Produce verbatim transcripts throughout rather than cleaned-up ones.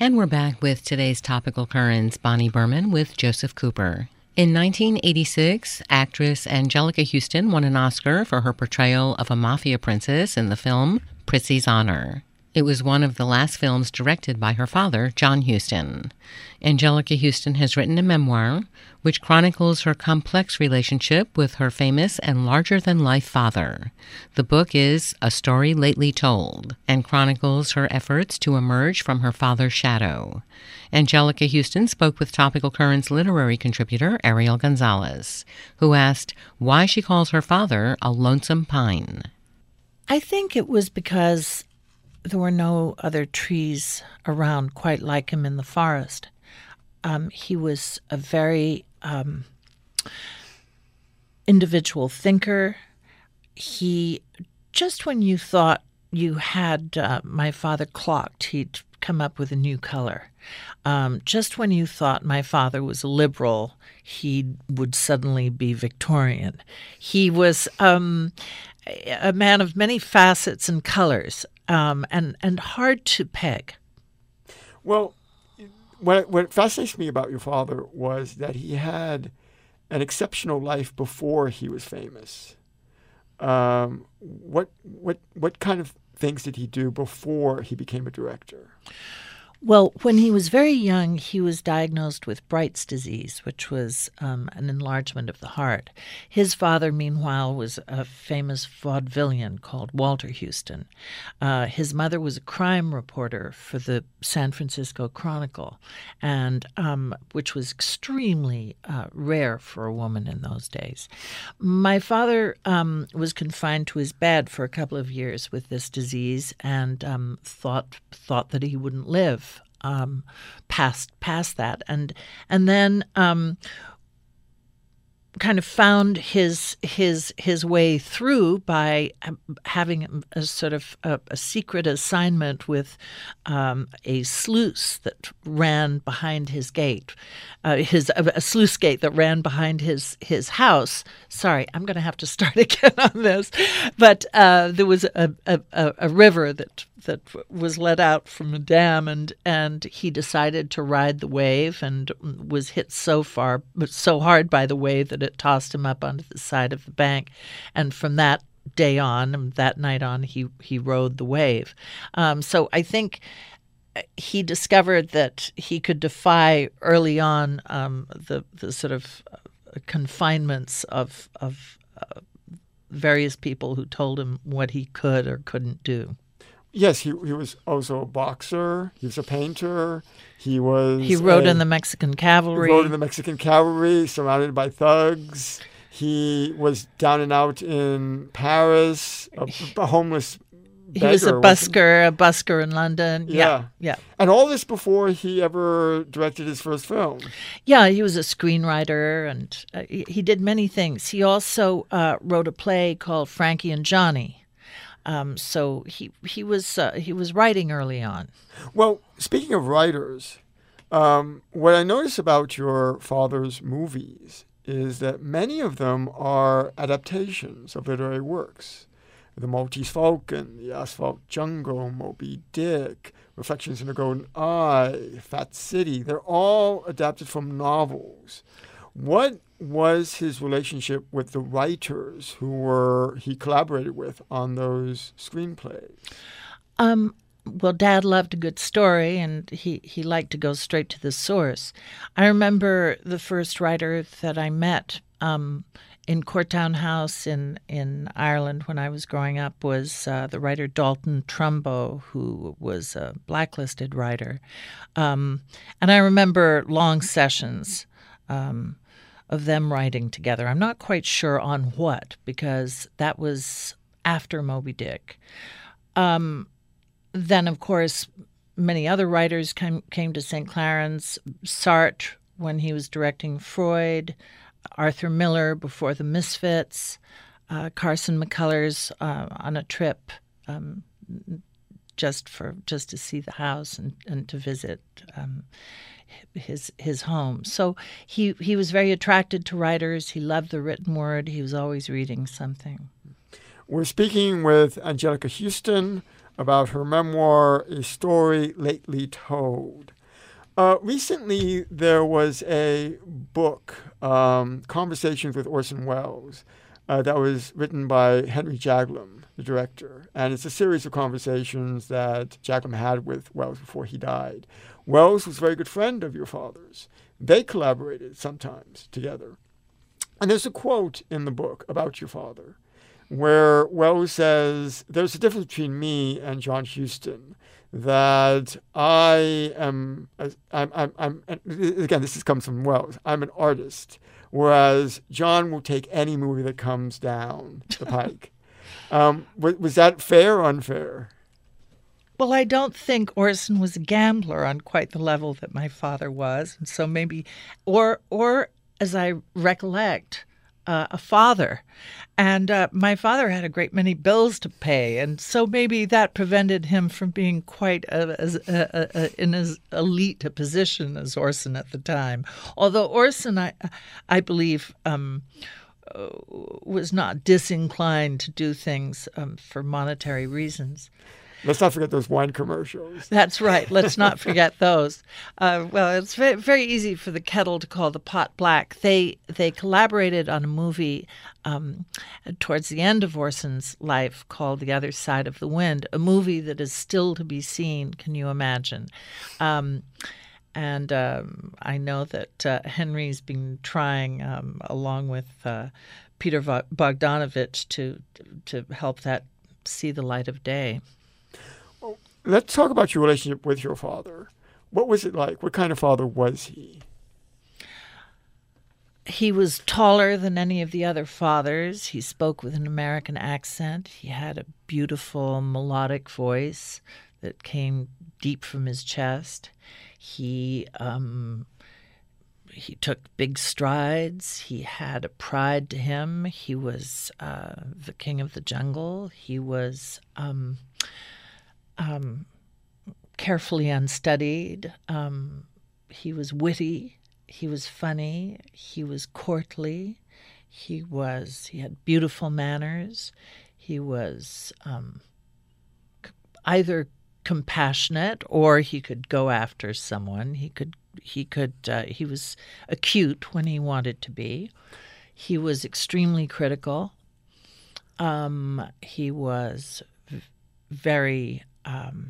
And we're back with today's Topical Currents, Bonnie Berman with Joseph Cooper. In nineteen eighty-six, actress Angelica Houston won an Oscar for her portrayal of a mafia princess in the film Prizzi's Honor. It was one of the last films directed by her father, John Huston. Angelica Houston has written a memoir which chronicles her complex relationship with her famous and larger-than-life father. The book is A Story Lately Told and chronicles her efforts to emerge from her father's shadow. Angelica Houston spoke with Topical Currents literary contributor Ariel Gonzalez, who asked why she calls her father a lonesome pine. I think it was because there were no other trees around quite like him in the forest. Um, he was a very um, individual thinker. He, just when you thought you had uh, my father clocked, he'd come up with a new color. Um, just when you thought my father was a liberal, he would suddenly be Victorian. He was um, a man of many facets and colors. Um, and, and hard to peg. Well, what, what fascinates me about your father was that he had an exceptional life before he was famous. Um, what what what kind of things did he do before he became a director? Well, when he was very young, he was diagnosed with Bright's disease, which was um, an enlargement of the heart. His father, meanwhile, was a famous vaudevillian called Walter Huston. Uh, his mother was a crime reporter for the San Francisco Chronicle, and um, which was extremely uh, rare for a woman in those days. My father um, was confined to his bed for a couple of years with this disease, and um, thought thought that he wouldn't live. Um, past past that, and and then um, kind of found his his his way through by having a sort of a, a secret assignment with um, a sluice that ran behind his gate, uh, his a sluice gate that ran behind his his house. Sorry, I'm going to have to start again on this, but uh, there was a, a a river that. that was let out from a dam, and, and he decided to ride the wave and was hit so far, so hard by the wave that it tossed him up onto the side of the bank. And from that day on, that night on, he, he rode the wave. Um, so I think he discovered that he could defy early on um, the, the sort of confinements of, of uh, various people who told him what he could or couldn't do. Yes, he he was also a boxer. He was a painter. He was. He rode a, in the Mexican cavalry. He rode in the Mexican cavalry, surrounded by thugs. He was down and out in Paris, a, a homeless beggar. He was a busker, a busker in London. Yeah. yeah, yeah. And all this before he ever directed his first film. Yeah, he was a screenwriter, and uh, he, he did many things. He also uh, wrote a play called Frankie and Johnny. Um, so he he was uh, he was writing early on. Well, speaking of writers, um, what I notice about your father's movies is that many of them are adaptations of literary works. The Maltese Falcon, The Asphalt Jungle, Moby Dick, Reflections in the Golden Eye, Fat City. They're all adapted from novels. What was his relationship with the writers who were he collaborated with on those screenplays? Um, well, Dad loved a good story, and he, he liked to go straight to the source. I remember the first writer that I met um, in Courtown House in, in Ireland when I was growing up was uh, the writer Dalton Trumbo, who was a blacklisted writer. Um, and I remember long sessions um of them writing together. I'm not quite sure on what, because that was after Moby Dick. Um, then, of course, many other writers came, came to Saint Claren's. Sartre, when he was directing Freud, Arthur Miller before The Misfits, uh, Carson McCullers uh, on a trip um, just for just to see the house and, and to visit um his his home. So he he was very attracted to writers. He loved the written word. He was always reading something. We're speaking with Angelica Houston about her memoir, A Story Lately Told. Uh, recently, there was a book, um, Conversations with Orson Welles, uh, that was written by Henry Jaglom, the director. And it's a series of conversations that Jaglom had with Welles before he died. Welles was a very good friend of your father's. They collaborated sometimes together. And there's a quote in the book about your father where Welles says, there's a difference between me and John Huston, that I am, I'm, I'm, I'm, again, this is, comes from Welles, I'm an artist, whereas John will take any movie that comes down the pike. um, was, was that fair or unfair? Well, I don't think Orson was a gambler on quite the level that my father was. And so maybe, or, or as I recollect, Uh, a father. And uh, my father had a great many bills to pay. And so maybe that prevented him from being quite a, as, a, a, a, in as elite a position as Orson at the time. Although Orson, I, I believe, um, uh, was not disinclined to do things um, for monetary reasons. Let's not forget those wine commercials. That's right. Let's not forget those. Uh, well, it's very, very easy for the kettle to call the pot black. They they collaborated on a movie um, towards the end of Orson's life called The Other Side of the Wind, a movie that is still to be seen. Can you imagine? Um, and um, I know that uh, Henry's been trying, um, along with uh, Peter Bogdanovich, to to help that see the light of day. Let's talk about your relationship with your father. What was it like? What kind of father was he? He was taller than any of the other fathers. He spoke with an American accent. He had a beautiful melodic voice that came deep from his chest. He um, he took big strides. He had a pride to him. He was uh, the king of the jungle. He was Um, Um, carefully unstudied. Um, he was witty. He was funny. He was courtly. He was. He had beautiful manners. He was um, c- either compassionate or he could go after someone. He could. He could. Uh, he was acute when he wanted to be. He was extremely critical. Um, he was v- very. Um,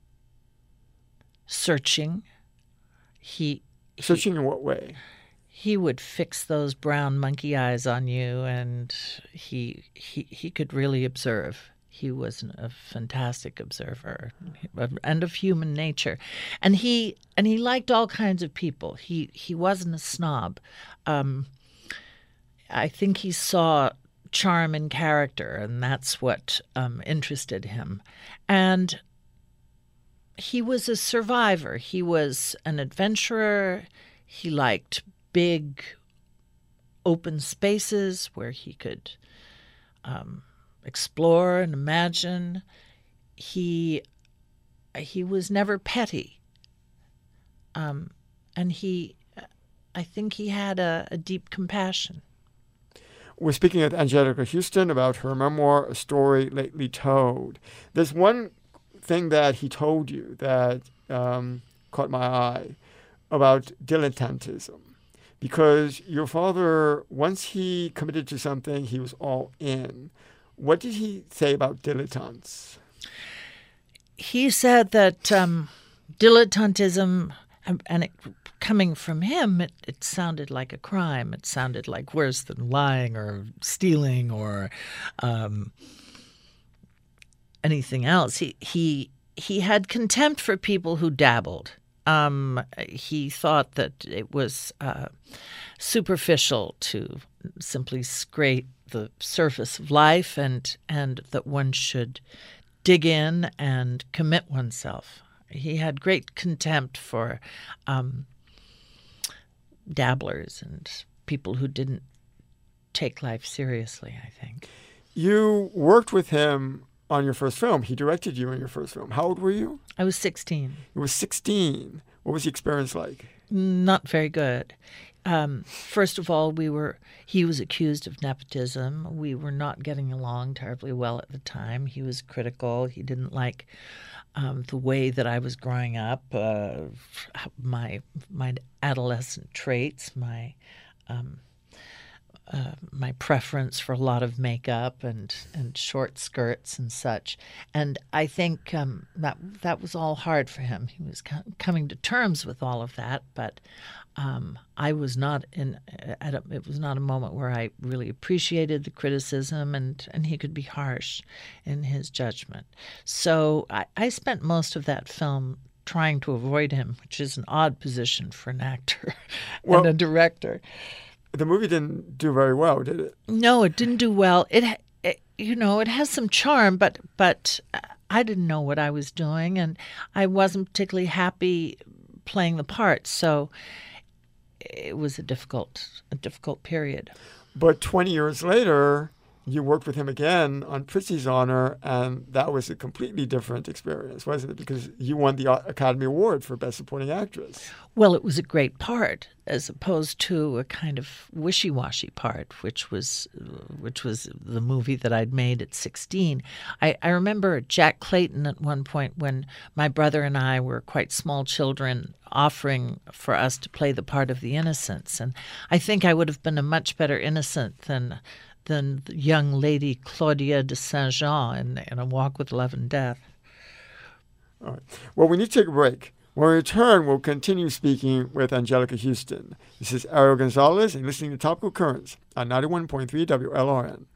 searching. He Searching he, in what way? He would fix those brown monkey eyes on you, and he he he could really observe. He was a fantastic observer and of human nature, and he and he liked all kinds of people. He he wasn't a snob. Um, I think he saw charm in character, and that's what um, interested him. And he was a survivor. He was an adventurer. He liked big, open spaces where he could um, explore and imagine. He he was never petty, um, and he, I think, he had a, a deep compassion. We're speaking with Anjelica Huston about her memoir, A Story Lately Told. There's one thing that he told you that um, caught my eye about dilettantism, because your father, once he committed to something, he was all in. What did he say about dilettantes? He said that um, dilettantism, and it, coming from him, it, it sounded like a crime. It sounded like worse than lying or stealing or um, anything else. He he he had contempt for people who dabbled. Um, he thought that it was uh, superficial to simply scrape the surface of life, and and that one should dig in and commit oneself. He had great contempt for um, dabblers and people who didn't take life seriously, I think. You worked with him on your first film. He directed you in your first film. How old were you? I was sixteen. You were sixteen. What was the experience like? Not very good. um, first of all, we were he was accused of nepotism. We were not getting along terribly well at the time. He was critical. He didn't like um, the way that I was growing up, uh, my my adolescent traits, my um, uh, my preference for a lot of makeup and, and short skirts and such. And I think um, that that was all hard for him. He was co- coming to terms with all of that, but um, I was not in. At a, it was not a moment where I really appreciated the criticism, and, and he could be harsh in his judgment. So I, I spent most of that film trying to avoid him, which is an odd position for an actor Well, and a director. The movie didn't do very well, did it? No, it didn't do well. It, it, you know, it has some charm, but but I didn't know what I was doing, and I wasn't particularly happy playing the part. So it was a difficult, a difficult period. But twenty years later, you worked with him again on Prizzi's Honor, and that was a completely different experience, wasn't it? Because you won the Academy Award for Best Supporting Actress. Well, it was a great part, as opposed to a kind of wishy-washy part, which was which was the movie that I'd made at sixteen. I, I remember Jack Clayton at one point, when my brother and I were quite small children, offering for us to play the part of the Innocents. And I think I would have been a much better Innocent than than the young lady Claudia de Saint-Jean in, in A Walk with Love and Death. All right. Well, we need to take a break. When we return, we'll continue speaking with Anjelica Huston. This is Ariel Gonzalez, and you're listening to Topical Currents on ninety-one point three W L R N.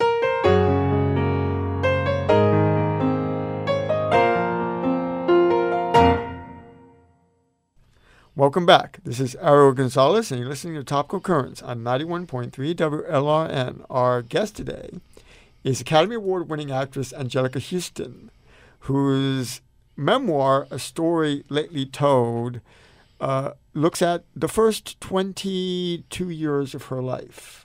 Welcome back. This is Ariel Gonzalez, and you're listening to Topical Currents on ninety-one point three W L R N. Our guest today is Academy Award-winning actress Anjelica Huston, whose memoir, A Story Lately Told, uh, looks at the first twenty-two years of her life.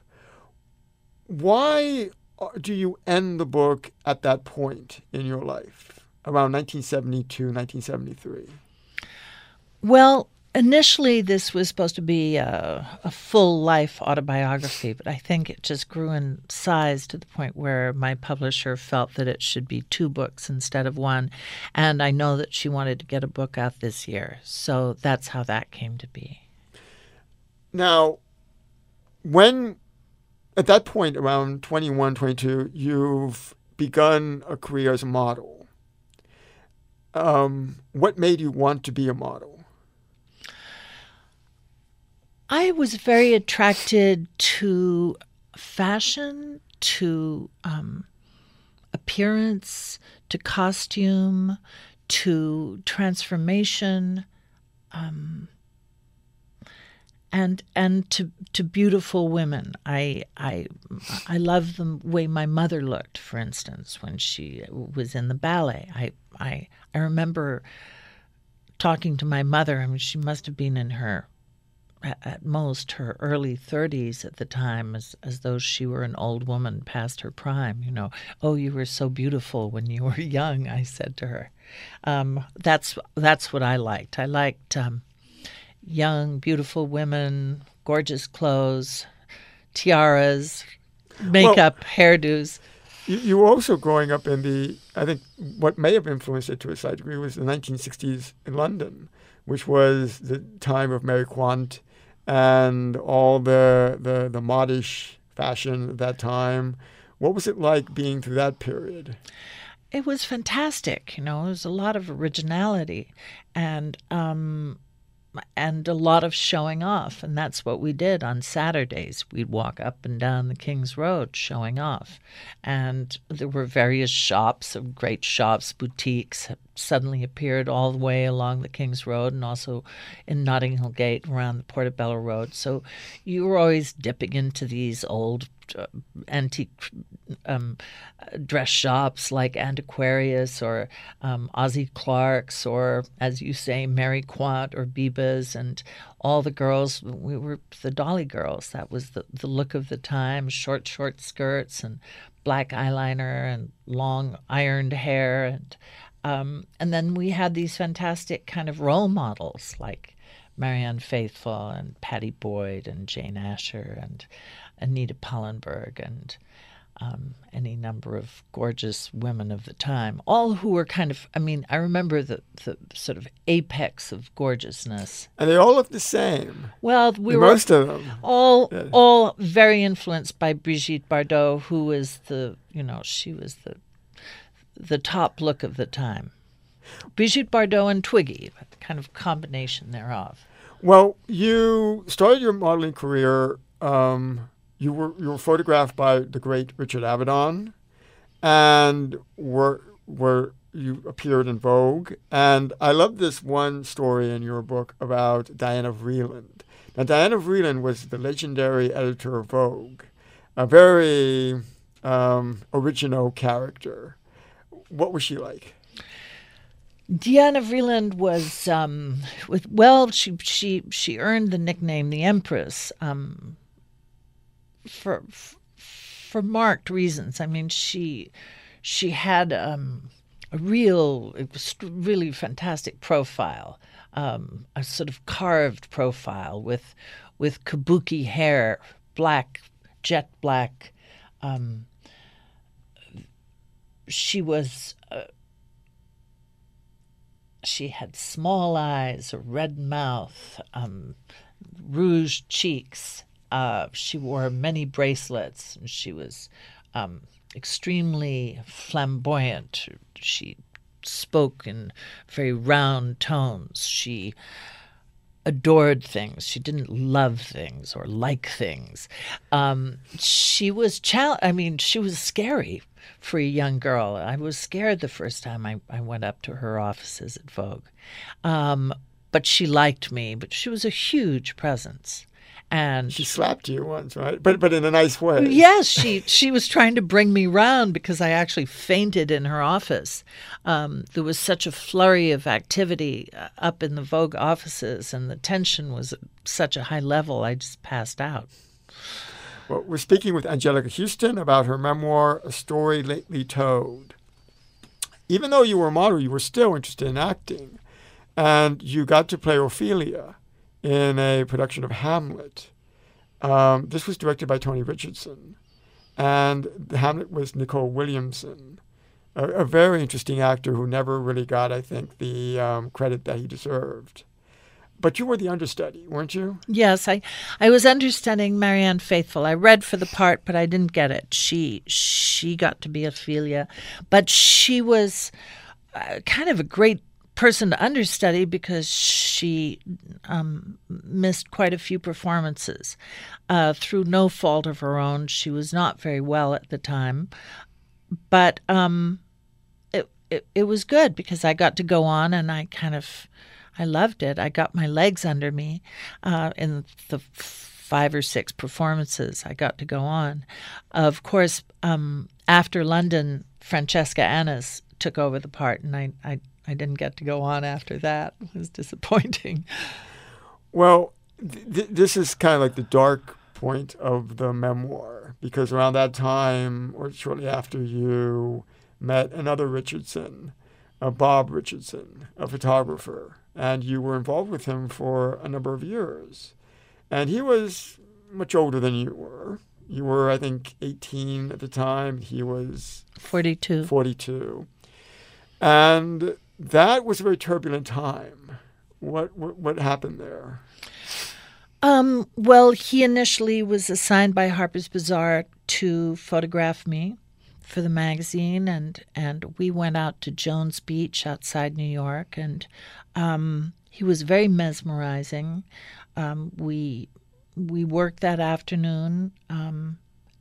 Why do you end the book at that point in your life, around nineteen seventy-two, nineteen seventy-three? Well, initially, this was supposed to be a, a full-life autobiography, but I think it just grew in size to the point where my publisher felt that it should be two books instead of one, and I know that she wanted to get a book out this year, so that's how that came to be. Now, when, at that point, around twenty-one, twenty-two, you've begun a career as a model. Um, what made you want to be a model? I was very attracted to fashion, to um, appearance, to costume, to transformation, um, and and to to beautiful women. I I I love the way my mother looked, for instance, when she was in the ballet. I I I remember talking to my mother. I mean, she must have been in her, at most, her early thirties at the time, as as though she were an old woman past her prime. You know, oh, you were so beautiful when you were young, I said to her. Um, that's that's what I liked. I liked um, young, beautiful women, gorgeous clothes, tiaras, makeup, well, hairdos. You, you were also growing up in the, I think what may have influenced it to a slight degree was the nineteen sixties in London, which was the time of Mary Quant and all the, the, the modish fashion at that time. What was it like being through that period? It was fantastic. You know, there was a lot of originality and um, and a lot of showing off. And that's what we did on Saturdays. We'd walk up and down the King's Road showing off. And there were various shops, great shops, boutiques suddenly appeared all the way along the King's Road and also in Notting Hill Gate around the Portobello Road. So you were always dipping into these old uh, antique um, dress shops like Antiquarius or um, Ozzie Clark's or, as you say, Mary Quant or Biba's, and all the girls. We were the Dolly girls. That was the, the look of the time, short, short skirts and black eyeliner and long ironed hair. And Um, and then we had these fantastic kind of role models like Marianne Faithfull and Patty Boyd and Jane Asher and Anita Pallenberg and um, any number of gorgeous women of the time, all who were kind of, I mean, I remember the, the sort of apex of gorgeousness. And they all look the same. Well, we Most were of them. all Yeah. all very influenced by Brigitte Bardot, who was the, you know, she was the the top look of the time. Brigitte Bardot and Twiggy, a kind of combination thereof. Well, you started your modeling career. Um, you were you were photographed by the great Richard Avedon, and were were you appeared in Vogue. And I love this one story in your book about Diana Vreeland. Now, Diana Vreeland was the legendary editor of Vogue, a very um, original character. What was she like? Diana Vreeland was um, with well, she she she earned the nickname the Empress um, for for marked reasons. I mean, she she had um, a real, it was really fantastic profile, um, a sort of carved profile with with kabuki hair, black, jet black. Um, she was. Uh, She had small eyes, a red mouth, um, rouged cheeks. Uh, she wore many bracelets. And she was um, extremely flamboyant. She spoke in very round tones. She adored things. She didn't love things or like things. Um, she was chal- I mean, she was scary for a young girl. I was scared the first time I, I went up to her offices at Vogue. Um, but she liked me, but she was a huge presence. And She slapped you once, right? But but in a nice way. yes, she she was trying to bring me round because I actually fainted in her office. Um, there was such a flurry of activity uh, up in the Vogue offices, and the tension was at such a high level, I just passed out. Well, we're speaking with Anjelica Huston about her memoir, A Story Lately Told. Even though you were a model, you were still interested in acting. And you got to play Ophelia in a production of Hamlet. Um, this was directed by Tony Richardson. And the Hamlet was Nicole Williamson, a, a very interesting actor who never really got, I think, the um, credit that he deserved. But you were the understudy, weren't you? Yes, I, I was understudying Marianne Faithfull. I read for the part, but I didn't get it. She she got to be Ophelia, but she was uh, kind of a great person to understudy because she um, missed quite a few performances uh, through no fault of her own. She was not very well at the time, but um, it, it it was good because I got to go on and I kind of. I loved it. I got my legs under me uh, in the five or six performances I got to go on. Of course, um, after London, Francesca Annis took over the part, and I, I, I didn't get to go on after that. It was disappointing. Well, th- this is kind of like the dark point of the memoir, because around that time, or shortly after, you met another Richardson, uh, Bob Richardson, a photographer. And you were involved with him for a number of years. And he was much older than you were. You were, I think, eighteen at the time. He was forty-two. forty-two. And that was a very turbulent time. What what, what happened there? Um, well, he initially was assigned by Harper's Bazaar to photograph me for the magazine, and, and we went out to Jones Beach outside New York, and um, he was very mesmerizing. Um, we we worked that afternoon. Um,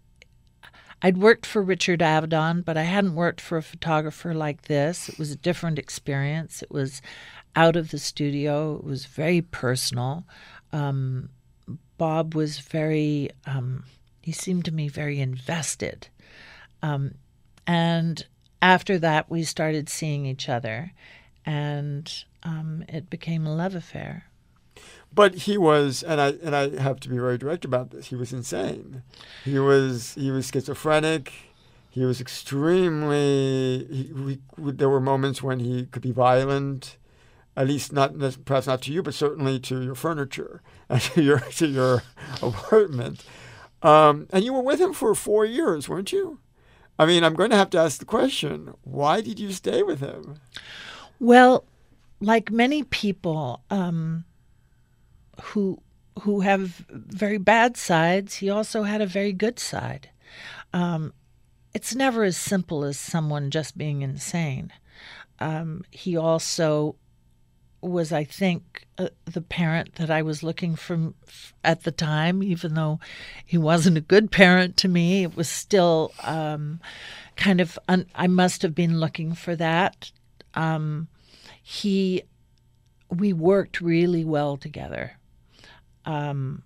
I'd worked for Richard Avedon, but I hadn't worked for a photographer like this. It was a different experience. It was out of the studio. It was very personal. Um, Bob was very, um, he seemed to me very invested. Um, and after that, we started seeing each other, and um, it became a love affair. But he was, and I and I have to be very direct about this. He was insane. He was he was schizophrenic. He was extremely. He, we, there were moments when he could be violent. at least not perhaps not to you, but certainly to your furniture and to your to your apartment. Um, and you were with him for four years, weren't you? I mean, I'm going to have to ask the question: why did you stay with him? Well, like many people um, who who have very bad sides, he also had a very good side. Um, it's never as simple as someone just being insane. Um, he also was, I think, uh, the parent that I was looking for at the time, even though he wasn't a good parent to me. It was still um, kind of, un- I must have been looking for that. Um, he, we worked really well together. Um,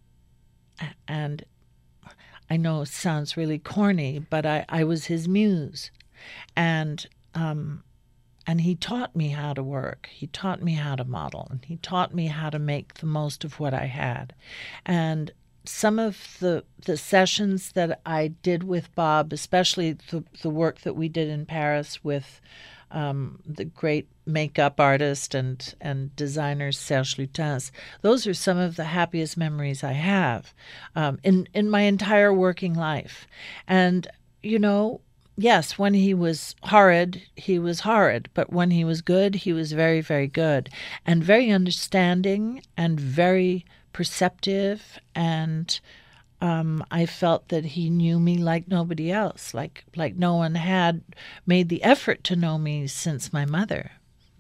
and I know it sounds really corny, but I, I was his muse. And, um, And he taught me how to work. He taught me how to model. And he taught me how to make the most of what I had. And some of the the sessions that I did with Bob, especially the, the work that we did in Paris with um, the great makeup artist and, and designer Serge Lutens, those are some of the happiest memories I have um, in, in my entire working life. And, you know, yes, when he was horrid, he was horrid. But when he was good, he was very, very good and very understanding and very perceptive. And um, I felt that he knew me like nobody else, like like no one had made the effort to know me since my mother.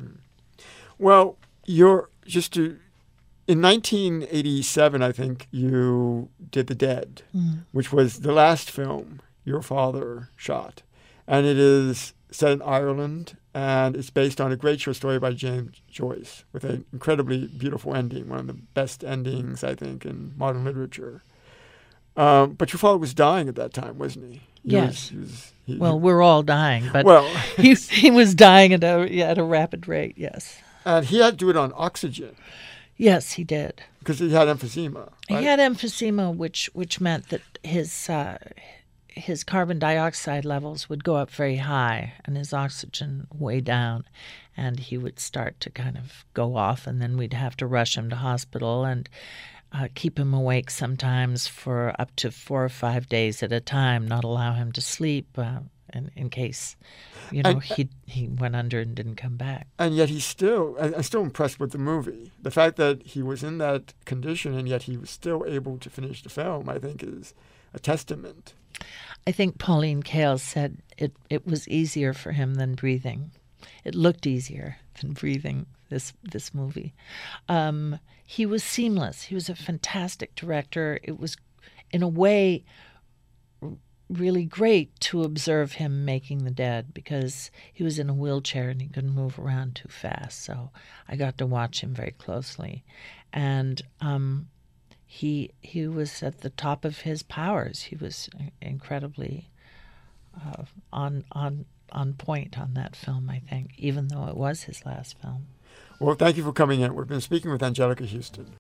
Well, you're just to, in nineteen eighty-seven, I think you did The Dead, mm. which was the last film your father shot. And it is set in Ireland, and it's based on a great short story by James Joyce with an incredibly beautiful ending, one of the best endings, I think, in modern literature. Um, but your father was dying at that time, wasn't he? he yes. Was, he was, he, well, we're all dying, but well, he, he was dying at a, at a rapid rate, yes. And he had to do it on oxygen. Yes, he did. Because he had emphysema. Right? He had emphysema, which which meant that his uh, his carbon dioxide levels would go up very high and his oxygen way down, and he would start to kind of go off, and then we'd have to rush him to hospital and uh, keep him awake sometimes for up to four or five days at a time, not allow him to sleep uh, in, in case, you know, and, he he went under and didn't come back. And yet he's still, I'm still impressed with the movie. The fact that he was in that condition and yet he was still able to finish the film, I think, is a testament. I think Pauline Kael said it, it was easier for him than breathing. It looked easier than breathing, this this movie. Um, he was seamless. He was a fantastic director. It was, in a way, really great to observe him making The Dead because he was in a wheelchair and he couldn't move around too fast. So I got to watch him very closely. And um, he he was at the top of his powers. He was incredibly uh, on on on point on that film, I think, even though it was his last film. Well, thank you for coming in. We've been speaking with Anjelica Huston.